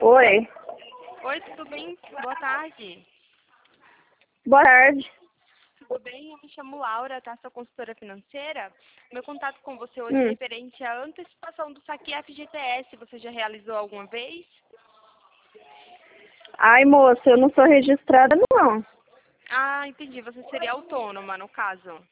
Oi, Oi, tudo bem? Boa tarde. boa tarde. Tudo bem? Eu me chamo Laura, tá? Sou consultora financeira. Meu contato com você hoje é Hum. referente à antecipação do saque FGTS. Você já realizou alguma vez? Ai, moça, eu não sou registrada, não. Ah, entendi. Você seria autônoma, no caso.